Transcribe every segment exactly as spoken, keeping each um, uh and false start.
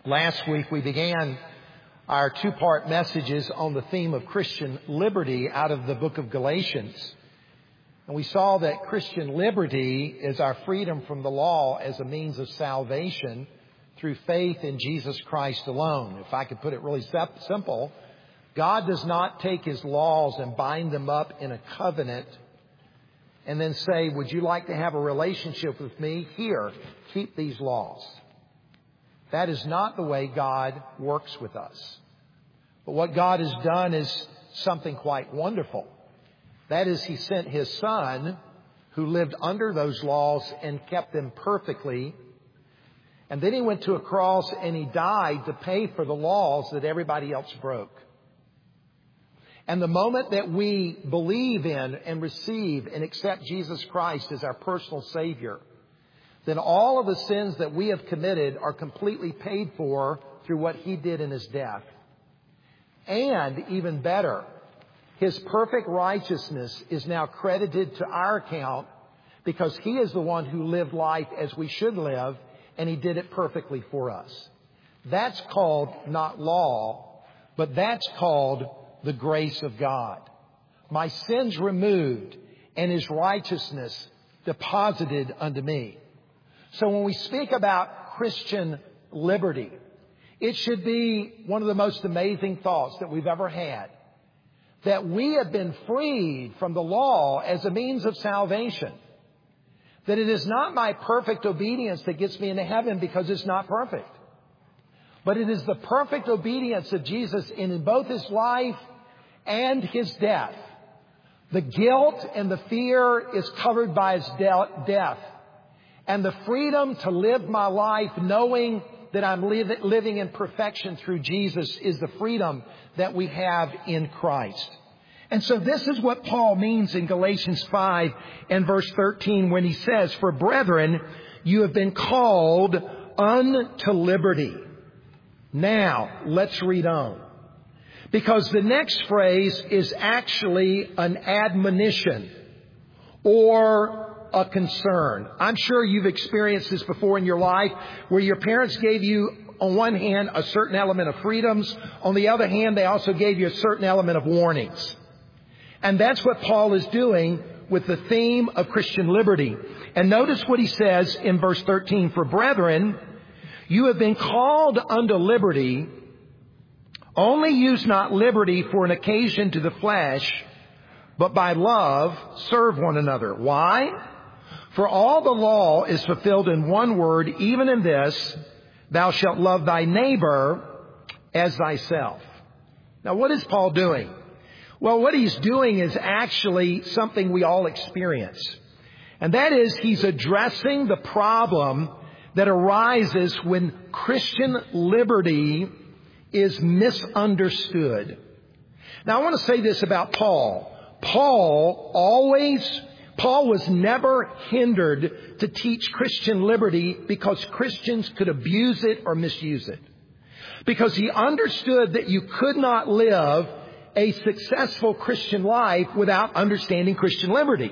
Last week we began our two-part messages on the theme of Christian liberty out of the book of Galatians. And we saw that Christian liberty is our freedom from the law as a means of salvation through faith in Jesus Christ alone. If I could put it really simple, God does not take His laws and bind them up in a covenant and then say, would you like to have a relationship with me? Here, keep these laws. That is not the way God works with us. But what God has done is something quite wonderful. That is, He sent His Son, who lived under those laws and kept them perfectly. And then He went to a cross and He died to pay for the laws that everybody else broke. And the moment that we believe in and receive and accept Jesus Christ as our personal Savior, then all of the sins that we have committed are completely paid for through what He did in His death. And even better, His perfect righteousness is now credited to our account because He is the one who lived life as we should live, and He did it perfectly for us. That's called not law, but that's called the grace of God. My sins removed and His righteousness deposited unto me. So when we speak about Christian liberty, it should be one of the most amazing thoughts that we've ever had. That we have been freed from the law as a means of salvation. That it is not my perfect obedience that gets me into heaven because it's not perfect. But it is the perfect obedience of Jesus in both His life and His death. The guilt and the fear is covered by His de- death. And the freedom to live my life knowing that I'm li- living in perfection through Jesus is the freedom that we have in Christ. And so this is what Paul means in Galatians five and verse thirteen when he says, "For brethren, you have been called unto liberty." Now, let's read on. Because the next phrase is actually an admonition or a concern. I'm sure you've experienced this before in your life where your parents gave you, on one hand, a certain element of freedoms. On the other hand, they also gave you a certain element of warnings. And that's what Paul is doing with the theme of Christian liberty. And notice what he says in verse thirteen, "For brethren, you have been called unto liberty. Only use not liberty for an occasion to the flesh, but by love serve one another." Why? "For all the law is fulfilled in one word, even in this, thou shalt love thy neighbor as thyself." Now, what is Paul doing? Well, what he's doing is actually something we all experience. And that is, he's addressing the problem that arises when Christian liberty is misunderstood. Now, I want to say this about Paul. Paul always, Paul was never hindered to teach Christian liberty because Christians could abuse it or misuse it. Because he understood that you could not live a successful Christian life without understanding Christian liberty.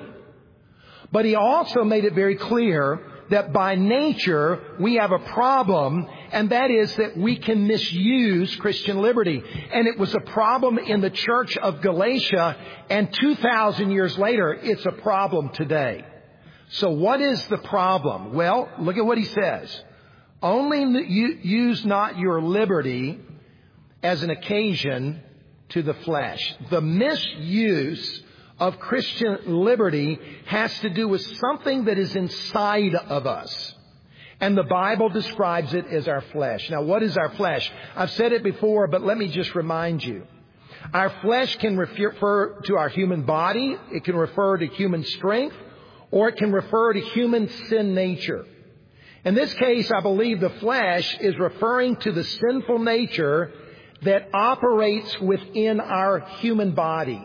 But he also made it very clear that by nature we have a problem, and that is that we can misuse Christian liberty. And it was a problem in the church of Galatia, and two thousand years later, it's a problem today. So what is the problem? Well, look at what he says. "Only use not your liberty as an occasion to the flesh." The misuse of Christian liberty has to do with something that is inside of us. And the Bible describes it as our flesh. Now, what is our flesh? I've said it before, but let me just remind you. Our flesh can refer to our human body. It can refer to human strength, or it can refer to human sin nature. In this case, I believe the flesh is referring to the sinful nature that operates within our human body.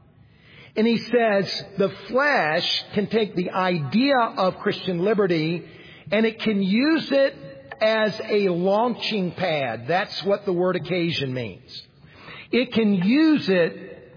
And he says the flesh can take the idea of Christian liberty and it can use it as a launching pad. That's what the word occasion means. It can use it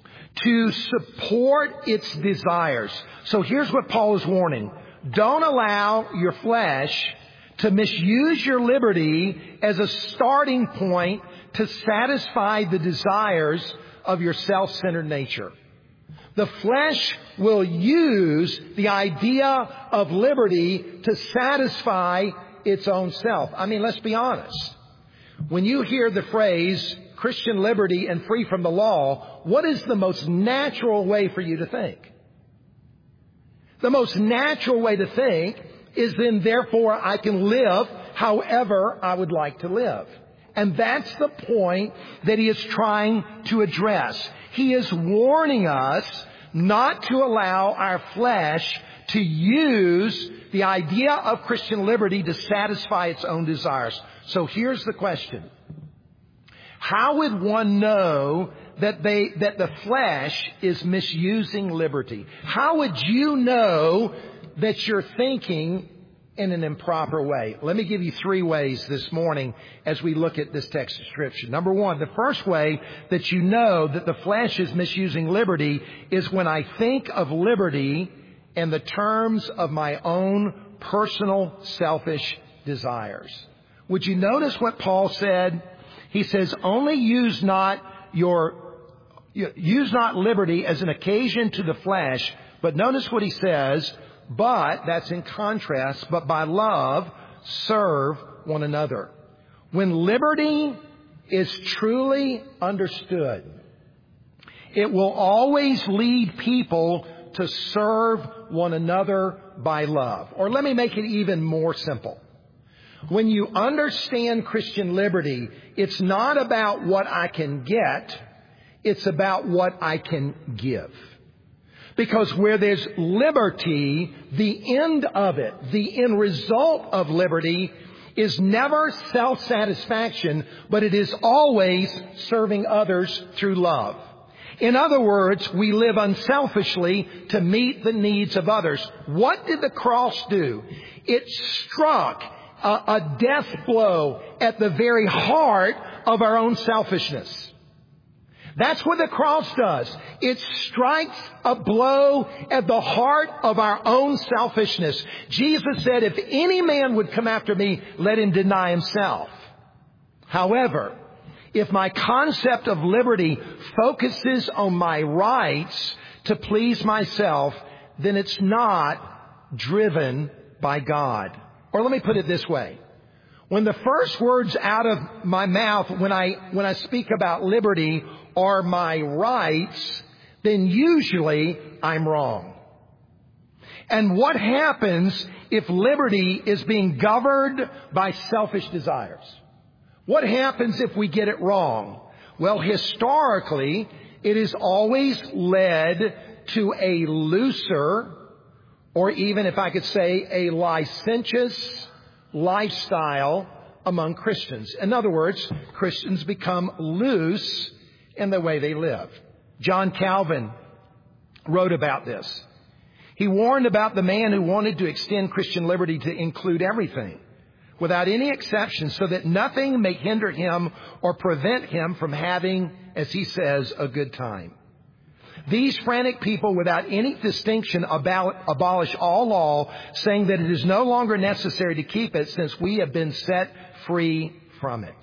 to support its desires. So here's what Paul is warning. Don't allow your flesh to misuse your liberty as a starting point to satisfy the desires of your self-centered nature. The flesh will use the idea of liberty to satisfy its own self. I mean, let's be honest. When you hear the phrase Christian liberty and free from the law, what is the most natural way for you to think? The most natural way to think is then, therefore, I can live however I would like to live. And that's the point that he is trying to address. He is warning us not to allow our flesh to use the idea of Christian liberty to satisfy its own desires. So here's the question. How would one know that they, that the flesh is misusing liberty? How would you know that you're thinking in an improper way? Let me give you three ways this morning as we look at this text of Scripture. Number one, the first way that you know that the flesh is misusing liberty is when I think of liberty in the terms of my own personal selfish desires. Would you notice what Paul said? He says, only use not your, use not liberty as an occasion to the flesh. But notice what he says, but, that's in contrast, but by love serve one another. When liberty is truly understood, it will always lead people to serve one another by love. Or let me make it even more simple. When you understand Christian liberty, it's not about what I can get, it's about what I can give. Because where there's liberty, the end of it, the end result of liberty is never self-satisfaction, but it is always serving others through love. In other words, we live unselfishly to meet the needs of others. What did the cross do? It struck a, a death blow at the very heart of our own selfishness. That's what the cross does. It strikes a blow at the heart of our own selfishness. Jesus said, if any man would come after me, let him deny himself. However, if my concept of liberty focuses on my rights to please myself, then it's not driven by God. Or let me put it this way. When the first words out of my mouth when I when I speak about liberty are my rights, then usually I'm wrong. And what happens if liberty is being governed by selfish desires? What happens if we get it wrong? Well, historically, it has always led to a looser, or even if I could say a licentious lifestyle among Christians. In other words, Christians become loose in the way they live. John Calvin wrote about this. He warned about the man who wanted to extend Christian liberty to include everything, without any exception, so that nothing may hinder him or prevent him from having, as he says, a good time. These frantic people, without any distinction, about, abolish all law, saying that it is no longer necessary to keep it since we have been set free from it.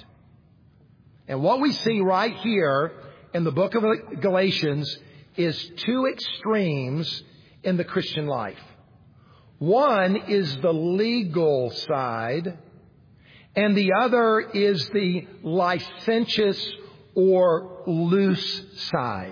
And what we see right here in the book of Galatians is two extremes in the Christian life. One is the legal side, and the other is the licentious or loose side.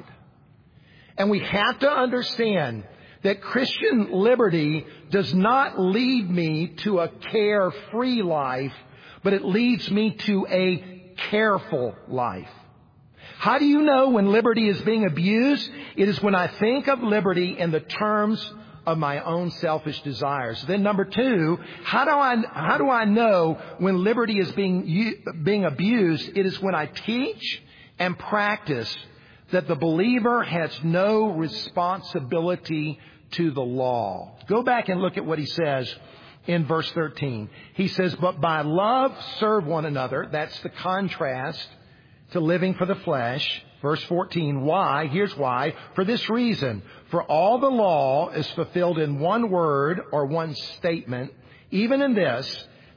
And we have to understand that Christian liberty does not lead me to a carefree life, but it leads me to a careful life. How do you know when liberty is being abused? It is when I think of liberty in the terms of my own selfish desires. Then number two, how do I, how do I know when liberty is being, being abused? It is when I teach and practice that the believer has no responsibility to the law. Go back and look at what he says in verse thirteen. He says, but by love serve one another. That's the contrast to living for the flesh. Verse fourteen, why? Here's why. For this reason, for all the law is fulfilled in one word or one statement, even in this,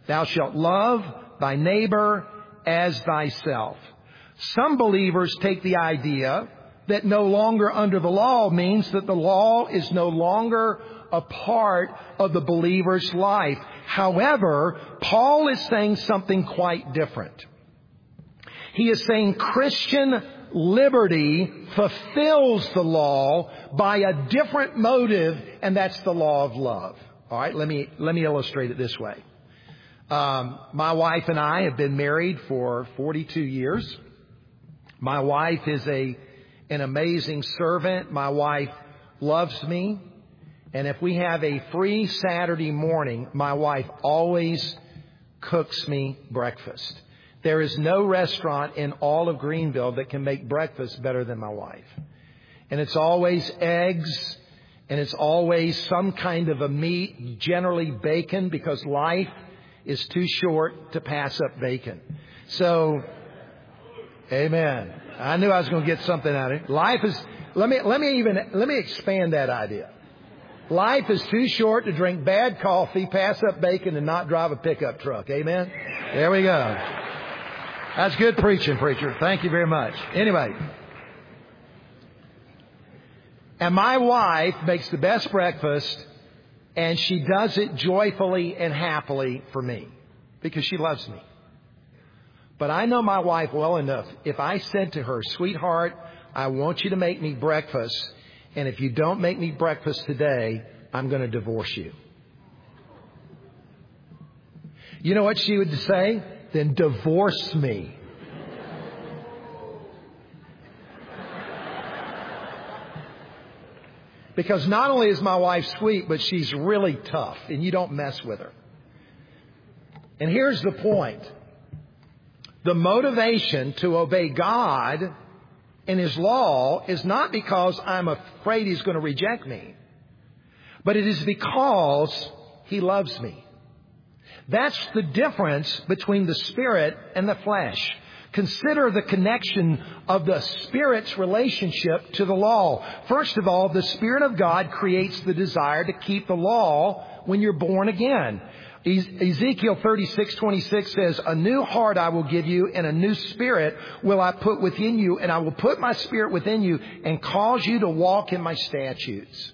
Thou shalt love thy neighbor as thyself. Some believers take the idea that no longer under the law means that the law is no longer a part of the believer's life. However, Paul is saying something quite different. He is saying Christian liberty fulfills the law by a different motive, and that's the law of love. All right, let me let me illustrate it this way. Um, my wife and I have been married for forty-two years. My wife is a an amazing servant. My wife loves me. And if we have a free Saturday morning, my wife always cooks me breakfast. There is no restaurant in all of Greenville that can make breakfast better than my wife. And it's always eggs, and it's always some kind of a meat, generally bacon, because life is too short to pass up bacon. So, amen. I knew I was going to get something out of it. Life is, let me, let me even, let me expand that idea. Life is too short to drink bad coffee, pass up bacon, and not drive a pickup truck. Amen? There we go. That's good preaching, preacher. Thank you very much. Anyway. And my wife makes the best breakfast, and she does it joyfully and happily for me because she loves me. But I know my wife well enough. If I said to her, sweetheart, I want you to make me breakfast, and if you don't make me breakfast today, I'm going to divorce you. You know what she would say? Then divorce me. Because not only is my wife sweet, but she's really tough, and you don't mess with her. And here's the point. The motivation to obey God and His law is not because I'm afraid He's going to reject me, but it is because He loves me. That's the difference between the Spirit and the flesh. Consider the connection of the Spirit's relationship to the law. First of all, the Spirit of God creates the desire to keep the law when you're born again. Ezekiel thirty-six twenty-six says, a new heart I will give you, and a new spirit will I put within you, and I will put my Spirit within you and cause you to walk in my statutes.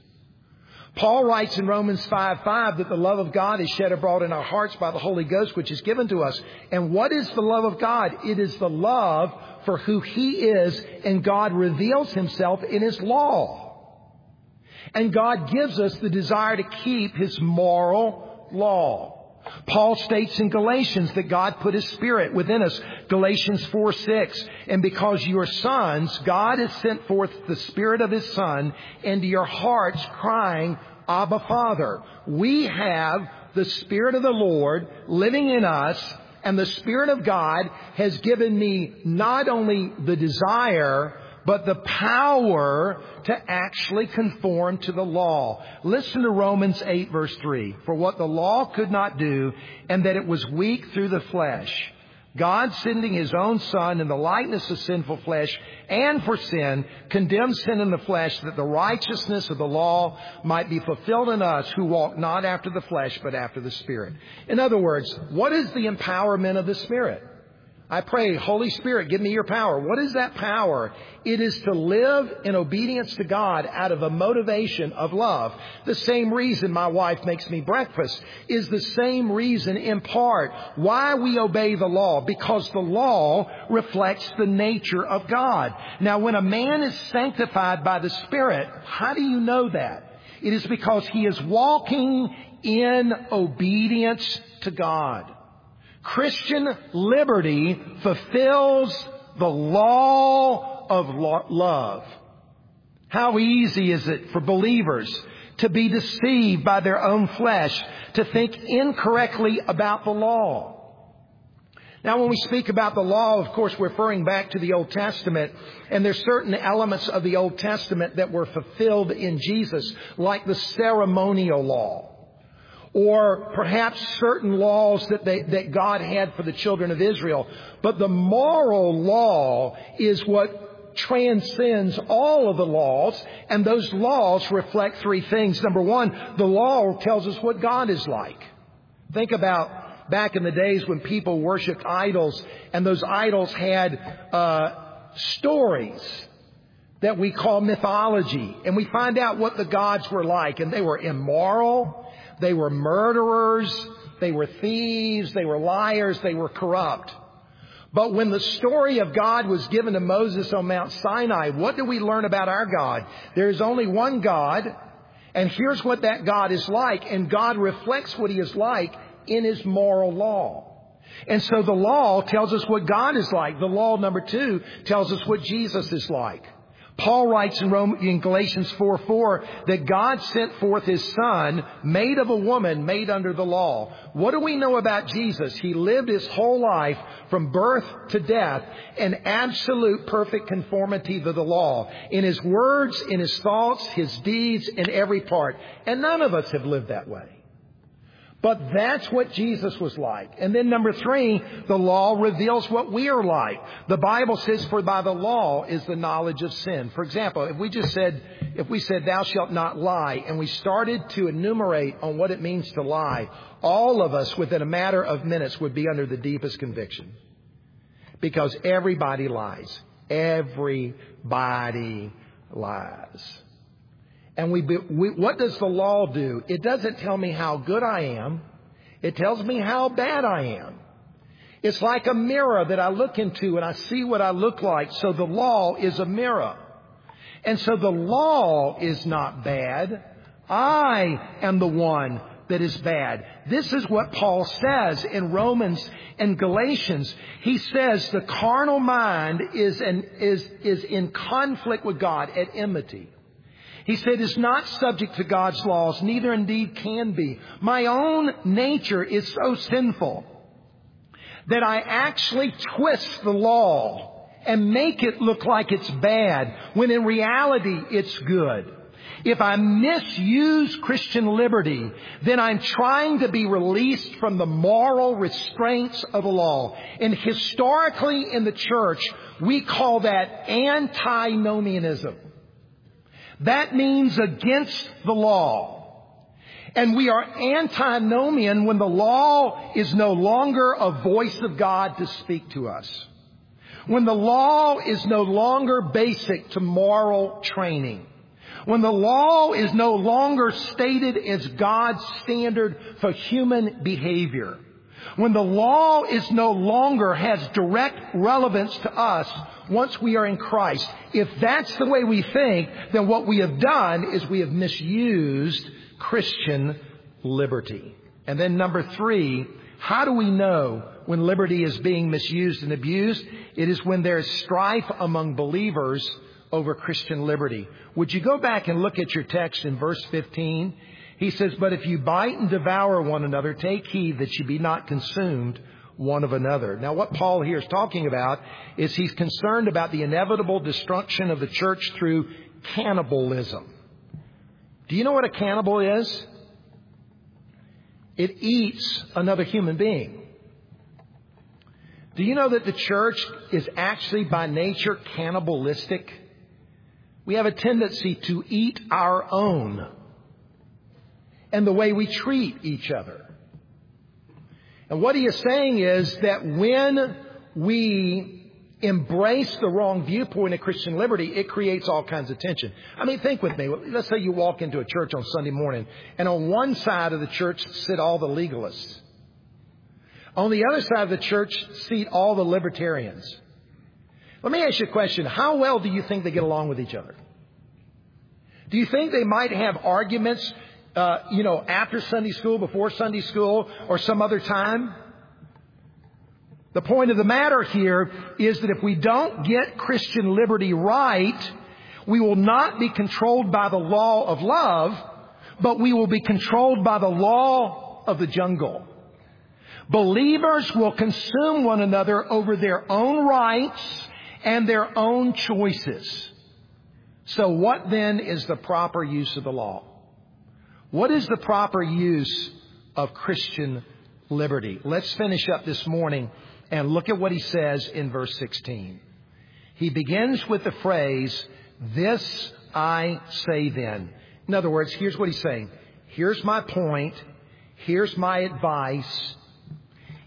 Paul writes in Romans five five that the love of God is shed abroad in our hearts by the Holy Ghost, which is given to us. And what is the love of God? It is the love for who He is, and God reveals Himself in His law. And God gives us the desire to keep His moral law. Paul states in Galatians that God put His Spirit within us. Galatians four six. And because you are sons, God has sent forth the Spirit of His Son into your hearts, crying, Abba, Father. We have the Spirit of the Lord living in us, and the Spirit of God has given me not only the desire, but the power to actually conform to the law. Listen to Romans eight verse three. For what the law could not do, and that it was weak through the flesh, God sending His own Son in the likeness of sinful flesh, and for sin, condemned sin in the flesh, that the righteousness of the law might be fulfilled in us who walk not after the flesh, but after the Spirit. In other words, what is the empowerment of the Spirit? I pray, Holy Spirit, give me your power. What is that power? It is to live in obedience to God out of a motivation of love. The same reason my wife makes me breakfast is the same reason in part why we obey the law, because the law reflects the nature of God. Now, when a man is sanctified by the Spirit, how do you know that? It is because he is walking in obedience to God. Christian liberty fulfills the law of love. How easy is it for believers to be deceived by their own flesh, to think incorrectly about the law? Now, when we speak about the law, of course, we're referring back to the Old Testament, and there's certain elements of the Old Testament that were fulfilled in Jesus, like the ceremonial law. Or perhaps certain laws that they, that God had for the children of Israel. But the moral law is what transcends all of the laws. And those laws reflect three things. Number one, the law tells us what God is like. Think about back in the days when people worshiped idols, and those idols had uh, stories that we call mythology. And we find out what the gods were like. And they were immoral. They were murderers. They were thieves. They were liars. They were corrupt. But when the story of God was given to Moses on Mount Sinai, what do we learn about our God? There is only one God. And here's what that God is like. And God reflects what He is like in His moral law. And so the law tells us what God is like. The law, number two, tells us what Jesus is like. Paul writes in, Rome, in Galatians four four that God sent forth His Son, made of a woman, made under the law. What do we know about Jesus? He lived His whole life from birth to death in absolute perfect conformity to the law. In His words, in His thoughts, His deeds, in every part. And none of us have lived that way. But that's what Jesus was like. And then number three, the law reveals what we are like. The Bible says, for by the law is the knowledge of sin. For example, if we just said, if we said, thou shalt not lie, and we started to enumerate on what it means to lie, all of us within a matter of minutes would be under the deepest conviction. Because everybody lies. Everybody lies. And we, we, what does the law do? It doesn't tell me how good I am. It tells me how bad I am. It's like a mirror that I look into and I see what I look like. So the law is a mirror. And so the law is not bad. I am the one that is bad. This is what Paul says in Romans and Galatians. He says the carnal mind is, an, is, is in conflict with God, at enmity. He said, is not subject to God's laws, neither indeed can be. My own nature is so sinful that I actually twist the law and make it look like it's bad, when in reality it's good. If I misuse Christian liberty, then I'm trying to be released from the moral restraints of the law. And historically in the church, we call that antinomianism. That means against the law. And we are antinomian when the law is no longer a voice of God to speak to us. When the law is no longer basic to moral training. When the law is no longer stated as God's standard for human behavior. When the law is no longer has direct relevance to us once we are in Christ. If that's the way we think, then what we have done is we have misused Christian liberty. And then number three, how do we know when liberty is being misused and abused? It is when there is strife among believers over Christian liberty. Would you go back and look at your text in verse fifteen? He says, but if you bite and devour one another, take heed that you be not consumed one of another. Now, what Paul here is talking about is he's concerned about the inevitable destruction of the church through cannibalism. Do you know what a cannibal is? It eats another human being. Do you know that the church is actually by nature cannibalistic? We have a tendency to eat our own. And the way we treat each other. And what he is saying is that when we embrace the wrong viewpoint of Christian liberty, it creates all kinds of tension. I mean, think with me. Let's say you walk into a church on Sunday morning, and on one side of the church sit all the legalists. On the other side of the church sit all the libertarians. Let me ask you a question. How well do you think they get along with each other? Do you think they might have arguments Uh, you know, after Sunday school, before Sunday school, or some other time? The point of the matter here is that if we don't get Christian liberty right, we will not be controlled by the law of love, but we will be controlled by the law of the jungle. Believers will consume one another over their own rights and their own choices. So what then is the proper use of the law? What is the proper use of Christian liberty? Let's finish up this morning and look at what he says in verse sixteen. He begins with the phrase, this I say then. In other words, here's what he's saying. Here's my point. Here's my advice.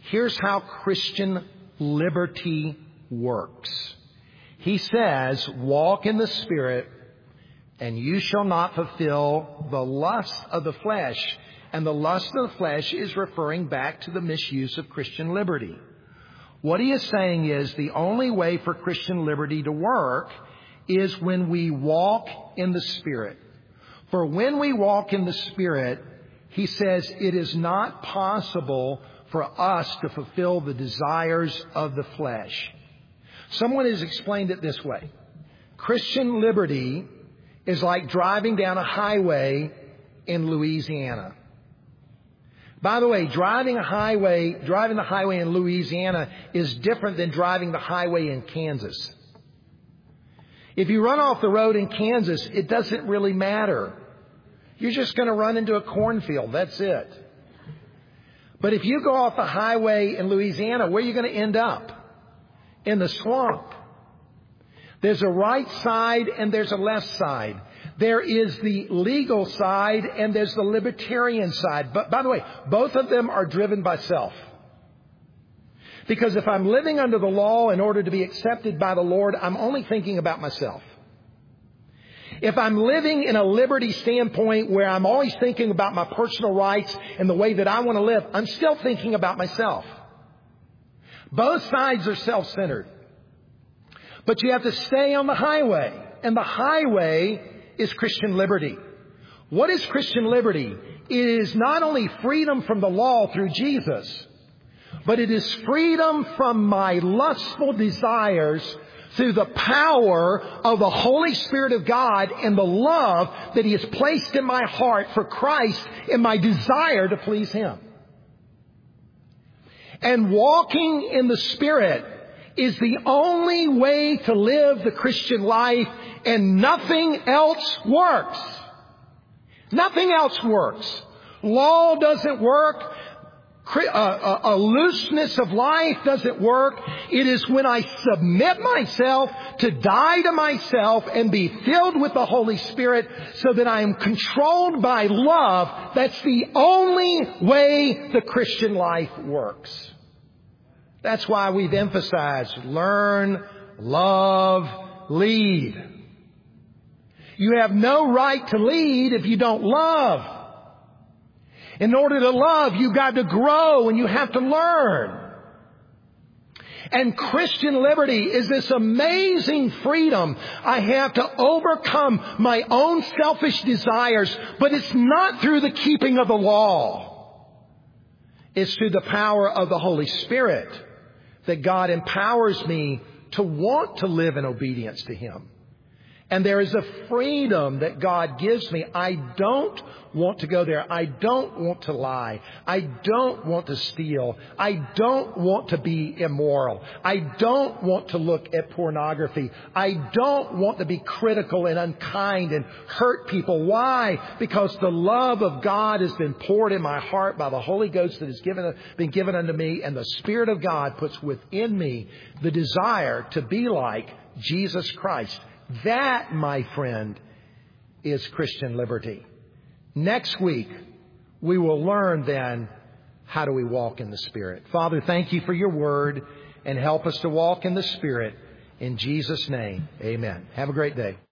Here's how Christian liberty works. He says, walk in the Spirit, and you shall not fulfill the lust of the flesh. And the lust of the flesh is referring back to the misuse of Christian liberty. What he is saying is the only way for Christian liberty to work is when we walk in the Spirit. For when we walk in the Spirit, he says it is not possible for us to fulfill the desires of the flesh. Someone has explained it this way. Christian liberty is like driving down a highway in Louisiana. By the way, driving a highway, driving the highway in Louisiana is different than driving the highway in Kansas. If you run off the road in Kansas, it doesn't really matter. You're just going to run into a cornfield. That's it. But if you go off the highway in Louisiana, where are you going to end up? In the swamp. There's a right side and there's a left side. There is the legal side and there's the libertarian side. But by the way, both of them are driven by self. Because if I'm living under the law in order to be accepted by the Lord, I'm only thinking about myself. If I'm living in a liberty standpoint where I'm always thinking about my personal rights and the way that I want to live, I'm still thinking about myself. Both sides are self-centered. But you have to stay on the highway. And the highway is Christian liberty. What is Christian liberty? It is not only freedom from the law through Jesus, but it is freedom from my lustful desires through the power of the Holy Spirit of God and the love that He has placed in my heart for Christ and my desire to please Him. And walking in the Spirit is the only way to live the Christian life, and nothing else works. Nothing else works. Law doesn't work. A, a looseness of life doesn't work. It is when I submit myself to die to myself and be filled with the Holy Spirit so that I am controlled by love. That's the only way the Christian life works. That's why we've emphasized learn, love, lead. You have no right to lead if you don't love. In order to love, you've got to grow and you have to learn. And Christian liberty is this amazing freedom. I have to overcome my own selfish desires, but it's not through the keeping of the law. It's through the power of the Holy Spirit that God empowers me to want to live in obedience to Him. And there is a freedom that God gives me. I don't want to go there. I don't want to lie. I don't want to steal. I don't want to be immoral. I don't want to look at pornography. I don't want to be critical and unkind and hurt people. Why? Because the love of God has been poured in my heart by the Holy Ghost that has given, been given unto me. And the Spirit of God puts within me the desire to be like Jesus Christ. That, my friend, is Christian liberty. Next week, we will learn then, how do we walk in the Spirit? Father, thank you for your word, and help us to walk in the Spirit. In Jesus' name, amen. Have a great day.